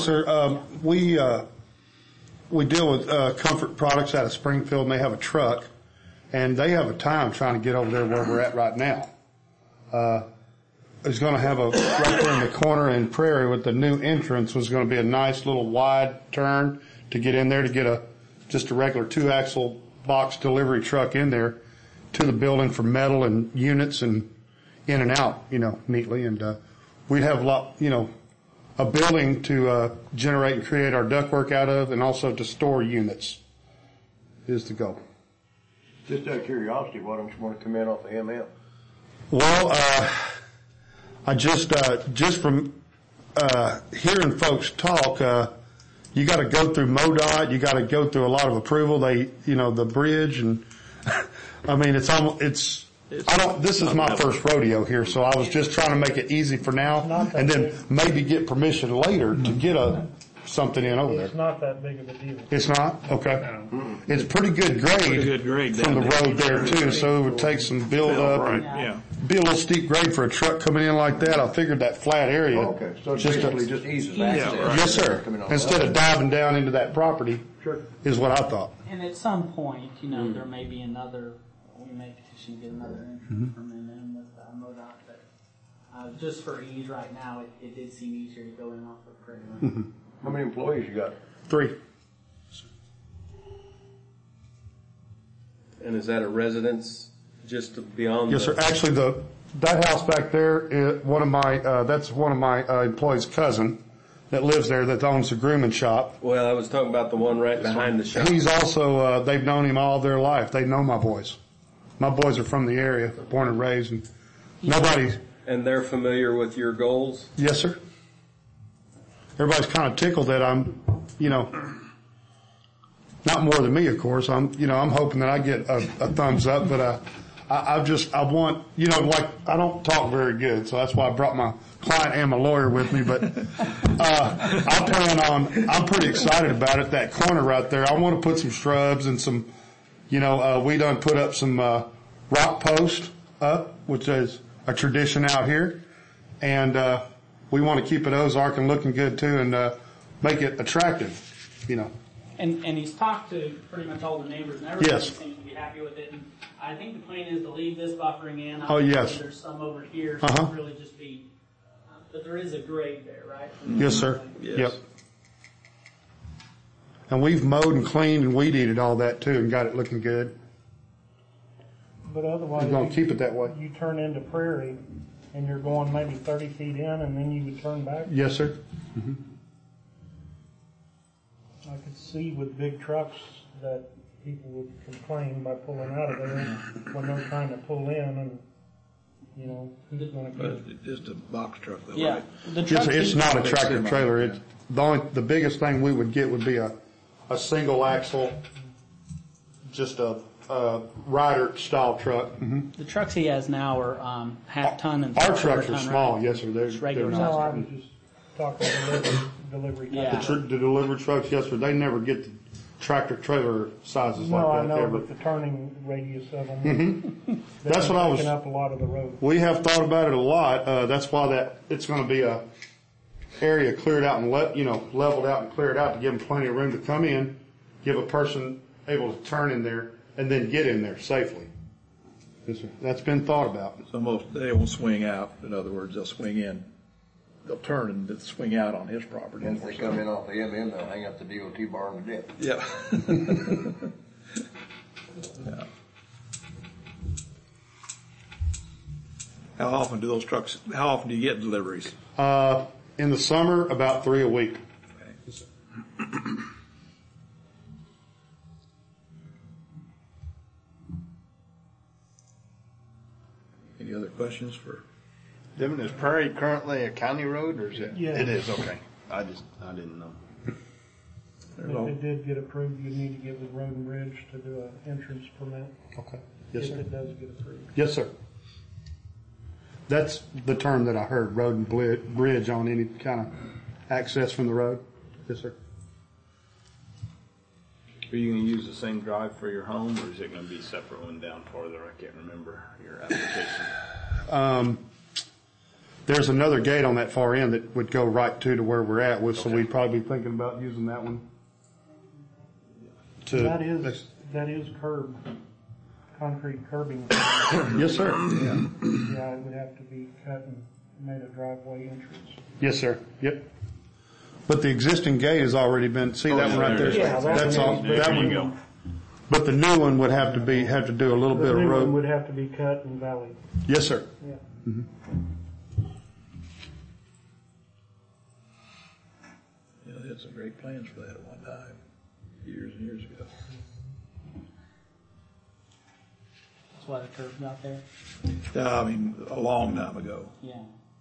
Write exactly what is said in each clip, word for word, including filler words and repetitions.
Yes, sir. Um, we uh, we deal with uh, Comfort Products out of Springfield, and they have a truck, and they have a time trying to get over there where we're at right now. Uh, it's going to have a right there in the corner in Prairie with the new entrance was going to be a nice little wide turn to get in there to get a just a regular two axle box delivery truck in there to the building for metal and units and in and out, you know, neatly. And uh, we'd have a lot, you know, a building to uh, generate and create our ductwork out of, and also to store units is the goal. Just out of curiosity, why don't you want to come in off the M M? Well, uh, I just uh, just from uh, hearing folks talk, uh, you got to go through MoDOT, you got to go through a lot of approval. They, you know, the bridge, and I mean, it's almost it's. I don't. This is my first rodeo here, so I was just trying to make it easy for now, and then maybe get permission later to get a something in over there. It's not that big of a deal. It's not? Okay. It's pretty good grade, Pretty good grade from the down road there too, so it would take some build up Right, and yeah. be a little steep grade for a truck coming in like that. I figured that flat area. Oh, okay, so it's just a- basically just eases access. right. Yes, sir. Coming off Instead that. of diving down into that property, Sure. is what I thought. And at some point, you know, there may be another, we may petition to get another entrance from M M with uh, MoDOT, but uh, just for ease right now, it, it did seem easier to go in off of Prairie Lane. How many employees you got? Three. And is that a residence just beyond? Yes, the- sir. Actually, the that house back there, is one of my uh, that's one of my uh, employees' cousin that lives there that owns the grooming shop. Well, I was talking about the one right behind the shop. He's also uh, they've known him all their life. They know my boys. My boys are from the area, born and raised, and nobody. And they're familiar with your goals? Yes, sir. Everybody's kind of tickled that I'm, you know, not more than me, of course. I'm, you know, I'm hoping that I get a, a thumbs up, but uh, I, I just, I want, you know, like, I don't talk very good, so that's why I brought my client and my lawyer with me, but uh, I plan on, I'm pretty excited about it, that corner right there. I want to put some shrubs and some, you know, uh, we done put up some uh, rock posts up, which is a tradition out here, and uh, we want to keep it Ozark and looking good too, and uh, make it attractive, you know. And, and he's talked to pretty much all the neighbors, and everybody Yes. seems to be happy with it. And I think the plan is to leave this buffering in. Oh, yes. There's some over here, so Uh-huh. it'll really just be, uh, but there is a grade there, right? Yes, sir. Yes. Yep. And we've mowed and cleaned and weed eated all that too and got it looking good. But otherwise, We're going you- to keep it that way. you turn into Prairie, and you're going maybe thirty feet in, and then you would turn back. Yes, sir. I could see with big trucks that people would complain by pulling out of there when they're trying to pull in, and, you know, who's gonna But get, it's just a box truck though, Yeah. right? The It's, truck it's is- not a tractor trailer. It's the only, the biggest thing we would get would be a, a single axle, just a, a rider style truck. Mm-hmm. The trucks he has now are um, half ton and Our quarter trucks are ton, small. right? Yes, sir. They're, Just they're regular not. no, I was just talking delivery, delivery. Yeah. trucks. The, tr- the delivery trucks, yes, sir. They never get the tractor trailer sizes No, I like that know, ever. but the turning radius of them. Mm-hmm. That's what I was- Taking up a lot of the road. We have thought about it a lot. Uh, that's why that it's going to be a area cleared out and let you know leveled out and cleared out to give them plenty of room to come in, give a person able to turn in there and then get in there safely. Yes, sir. That's been thought about. So most, they won't swing out. In other words, they'll swing in. They'll turn and then swing out on his property. And if they come in off the M M, they'll hang up the D O T barn to death. Yeah. Yeah. How often do those trucks, how often do you get deliveries? Uh, in the summer, about three a week. Any other questions for? Devin, is Prairie currently a county road, or is it? Yeah. It is, okay. I just, I didn't know. If it did get approved, you'd need to give the road and bridge to do an entrance permit. Okay. Yes, If sir. it does get approved. Yes, sir. That's the term that I heard, road and bli- bridge on any kind of access from the road. Yes, sir. Are you gonna use the same drive for your home, or is it gonna be a separate one down farther? I can't remember your application. Um, There's another gate on that far end that would go right to to where we're at with, so we'd probably be thinking about using that one. To, That is, that is curb, concrete curbing. yes, sir. Yeah, it would have to be cut and made a driveway entrance. Yes, sir. Yep. But the existing gate has already been, see that one right there? Yeah, that That's one all, is- that There you one. go. But the new one would have to be, have to do a little bit The of new one road. would have to be cut and valleyed, Yes, sir. yeah. You know, they had some great plans for that at one time, years and years ago. That's why the curb's not there. Yeah, I mean, a long time ago. Yeah.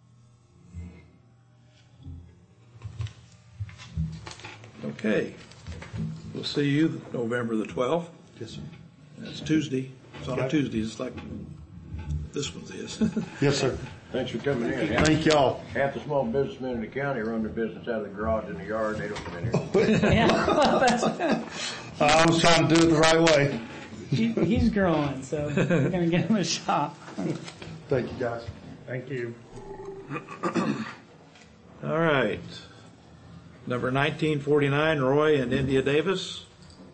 Okay. We'll see you November the twelfth. Yes, sir. That's Tuesday. It's on a Tuesday, just like this one's is. Yes, sir. Thanks for coming in. Half, Thank y'all. half the small businessmen in the county run their business out of the garage in the yard. They don't come in here. Yeah. I was trying to do it the right way. he, he's growing, so we're gonna give him a shot. Thank you, guys. Thank you. All right. Number nineteen forty-nine, Roy and India Davis.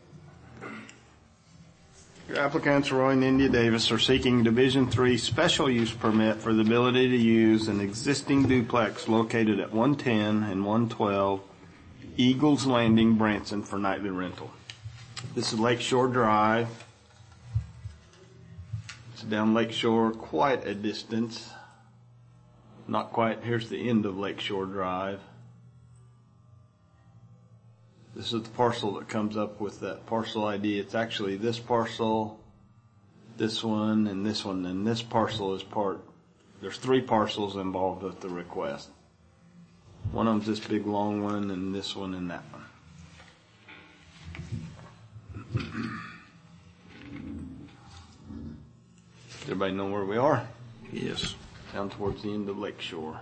Your applicants, Roy and India Davis, are seeking Division Three special use permit for the ability to use an existing duplex located at one ten and one twelve Eagles Landing, Branson, for nightly rental. This is Lakeshore Drive. It's down Lakeshore quite a distance. Not quite. Here's the end of Lakeshore Drive. This is the parcel that comes up with that parcel I D. It's actually this parcel, this one, and this one, and this parcel is part, there's three parcels involved with the request. One of them's this big long one, and this one and that one. Does everybody know where we are? Yes. Down towards the end of Lakeshore.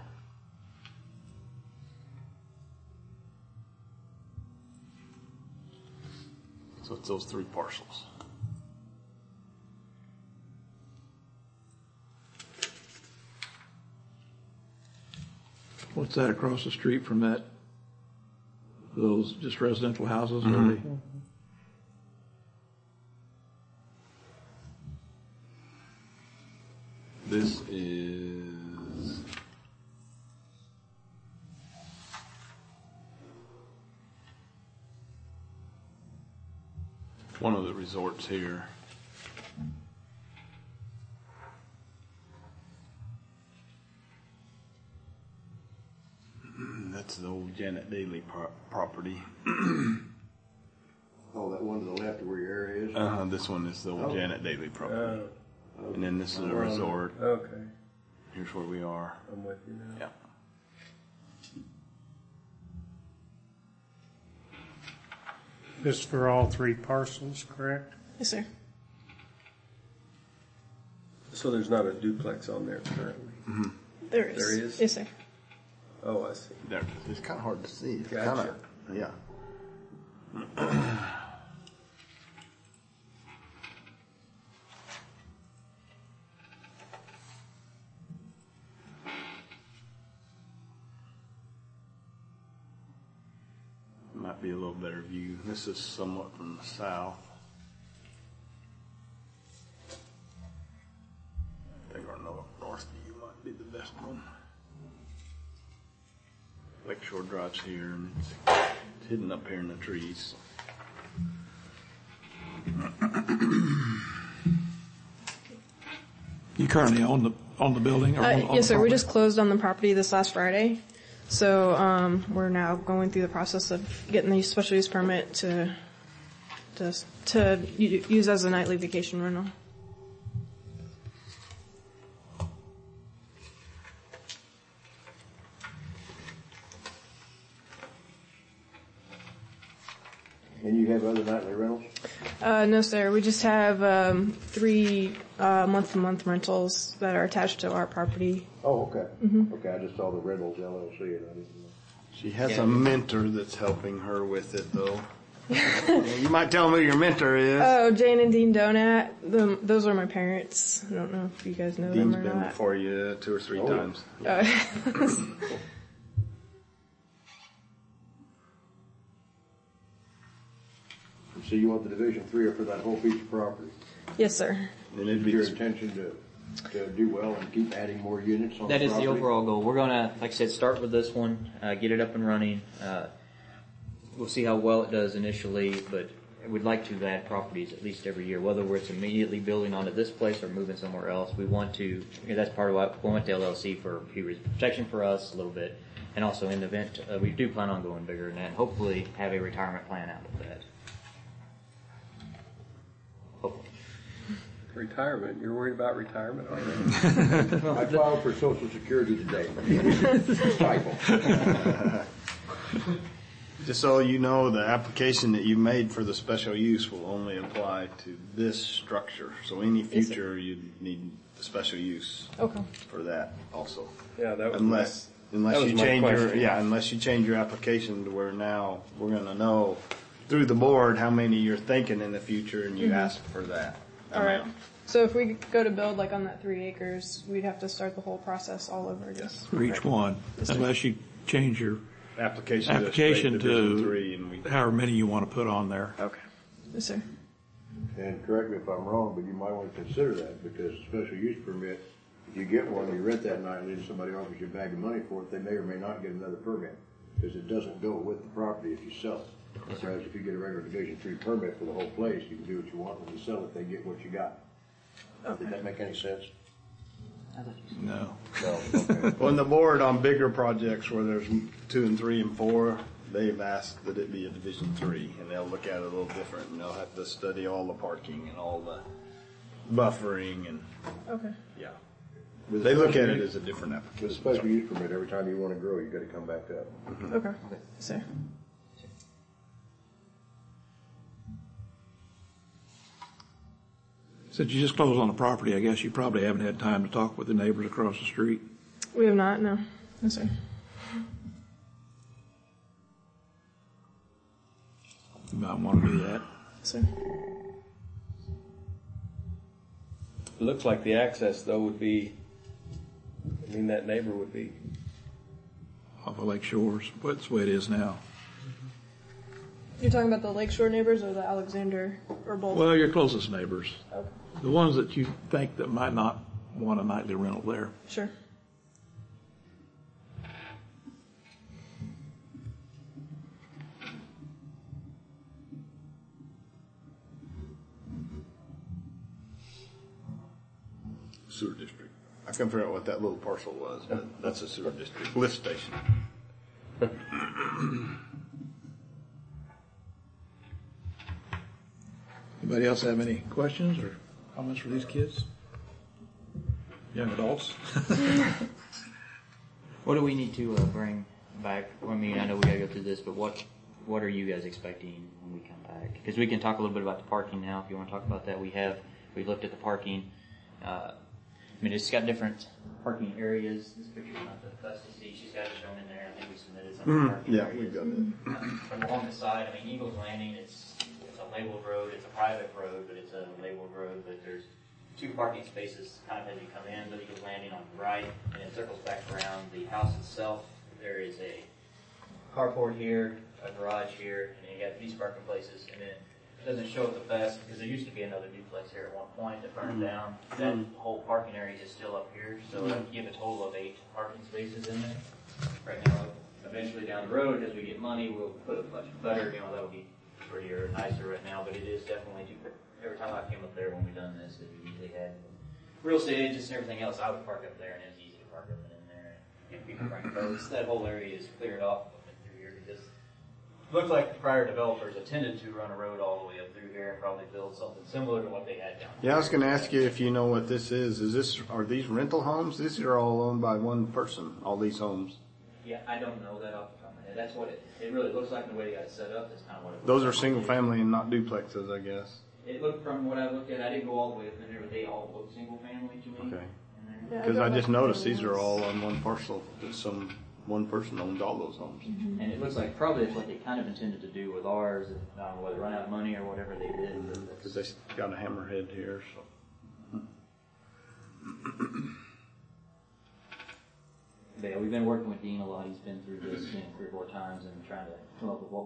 So it's those three parcels. What's that across the street from that? Those just residential houses, Mm-hmm. really? This is one of the resorts here. That's the old Janet Daly pro- property. Oh, that one to the left of where your area is? Uh-huh, this one is the old Oh. Janet Daly property. Oh, And then this is a we're on- resort. Okay, Here's where we are. I'm with you now. Yeah. This is for all three parcels, correct? Yes, sir. So there's not a duplex on there currently? There is. There is? Yes, sir. Oh, I see. There, it's kind of hard to see. It's Gotcha. kinda, yeah. Might be a little better view. This is somewhat from the south. I think our north, north view might be the best one. Lakeshore Drive's here, and it's, it's hidden up here in the trees. You currently own the, own the building? Or Uh, own- own yes, the sir. We property? just closed on the property this last Friday. So um, we're now going through the process of getting the special use permit to to, to u- use as a nightly vacation rental. And you have other nightly rentals? Uh, no, sir. We just have um, three uh, month-to-month rentals that are attached to our property. Oh, okay. Okay, I just saw the Rentals L L C and I didn't know. She has a mentor that's helping her with it, though. You might tell me who your mentor is. Oh, Jane and Dean Donat. The, those are my parents. I don't know if you guys know Dean's them or been not. before you two or three Oh. times. Uh, So you want the Division Three for that whole piece of property? yes, sir. And it'd be Your this- intention to, to do well and keep adding more units on That the is the property? overall goal. We're gonna, like I said, start with this one, uh, get it up and running. Uh, we'll see how well it does initially, but we'd like to add properties at least every year, whether it's immediately building onto this place or moving somewhere else. We want to, you know, that's part of why we went to L L C for a few reasons. Protection for us a little bit, and also in the event, uh, we do plan on going bigger than that, and hopefully have a retirement plan out of that. Hopefully. Retirement, you're worried about retirement already? I filed for Social Security today. Typo. Just so you know, the application that you made for the special use will only apply to this structure. So any future, you'd need the special use Okay. for that also. Yeah, that was Unless, that unless was you my change your, question. yeah, unless you change your application to where now we're gonna know through the board how many you're thinking in the future and you ask for that All right. amount. So if we go to build like on that three acres, we'd have to start the whole process all over again. Yes. For each one, unless you change your Application to application straight Division to three and we, however many you want to put on there. okay. Yes, sir. And correct me if I'm wrong, but you might want to consider that because special use permit, if you get one, you rent that night and then somebody offers you a bag of money for it, they may or may not get another permit because it doesn't go with the property if you sell it. Whereas if you get a regular Division Three permit for the whole place, you can do what you want. When you sell it, they get what you got. Did that make any sense? No. No. Okay. Well, and the board on bigger projects where there's two and three and four, they've asked that it be a Division Three, and they'll look at it a little different, and they'll have to study all the parking and all the buffering, and Okay. yeah, they look at it as a different With a application. special use permit, every time you want to grow, you got to come back up. Okay. Yes, sir. Since you just closed on the property, I guess you probably haven't had time to talk with the neighbors across the street. We have not. No. Yes, sir. You might want to do that. Yes, sir. It looks like the access though would be, I mean, that neighbor would be, Off of Lake Shores, but it's the way it is now. You're talking about the Lakeshore neighbors or the Alexander or both? Well, your closest neighbors. Okay. The ones that you think that might not want a nightly rental there. Sure. Sewer district. I couldn't figure out what that little parcel was, but that's a sewer district lift station. Anybody else have any questions or comments for these kids? Young adults? What do we need to uh, bring back? I mean, I know we gotta go through this, but what what are you guys expecting when we come back? Because we can talk a little bit about the parking now. If you want to talk about that, we have we looked at the parking. Uh, I mean, it's got different parking areas. This picture's not the best to see. She's got it shown in there. I think we submitted some Mm, parking yeah, areas. we've got it. Uh, along the side, I mean, Eagles Landing. It's it's a labeled road. It's a private road, but it's a labeled road. But there's two parking spaces kind of as you come in, but Eagles Landing on the right, and it circles back around the house itself. There is a carport here, a garage here, and then you got these parking places, and then it doesn't show it the best because there used to be another duplex here at one point that burned down. That whole parking area is still up here, so you have a total of eight parking spaces in there. Right now, eventually down the road, as we get money, we'll put a much better, you know, that'll be prettier, nicer right now, but it is definitely too, every time I came up there when we done this, that we usually had real estate agents and everything else, I would park up there, and it was easy to park up in there, and people bring boats. That whole area is cleared off up and through here because it looked like the prior developers intended to run a road all the way up through here and probably build something similar to what they had down Yeah, I was going to ask you if you know what this is. Is this are these rental homes? These are all owned by one person. All these homes. Yeah, I don't know that off the top of my head. That's what it, it really looks like, and the way they got it set up is kind of what it looks Those like. are single family and not duplexes, I guess. It looked, from what I looked at, I didn't go all the way up in there, but they all look single family to me. Okay. in there. Yeah, Because go I back just to noticed the these are ones. all on one parcel. That some one person owns all those homes. And it looks like probably it's what they kind of intended to do with ours, if, I don't know, whether run out of money or whatever they did. but Because they got a hammerhead here, so. But yeah, we've been working with Dean a lot. He's been through this you know, three or four times and trying to come up with what